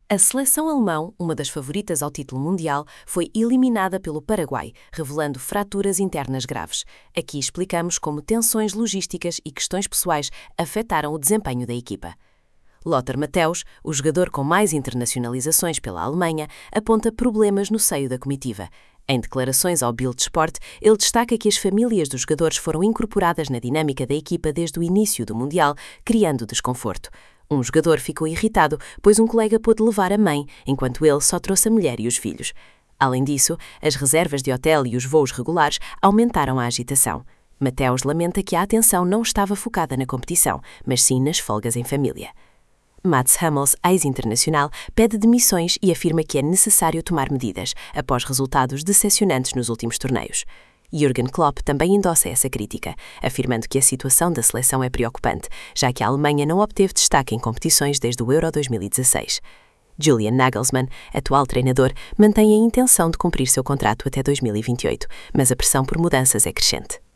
A seleção alemã, uma das favoritas ao título mundial, foi eliminada pelo Paraguai, revelando fraturas internas graves. Aqui explicamos como tensões logísticas e questões pessoais afetaram o desempenho da equipa. Lothar Matthäus, o jogador com mais internacionalizações pela Alemanha, aponta problemas no seio da comitiva. Em declarações ao Bild Sport, ele destaca que as famílias dos jogadores foram incorporadas na dinâmica da equipa desde o início do Mundial, criando desconforto. Um jogador ficou irritado, pois um colega pôde levar a mãe, enquanto ele só trouxe a mulher e os filhos. Além disso, as reservas de hotel e os voos regulares aumentaram a agitação. Matthäus lamenta que a atenção não estava focada na competição, mas sim nas folgas em família. Mats Hummels, ex-internacional, pede demissões e afirma que é necessário tomar medidas, após resultados decepcionantes nos últimos torneios. Jürgen Klopp também endossa essa crítica, afirmando que a situação da seleção é preocupante, já que a Alemanha não obteve destaque em competições desde o Euro 2016. Julian Nagelsmann, atual treinador, mantém a intenção de cumprir seu contrato até 2028, mas a pressão por mudanças é crescente.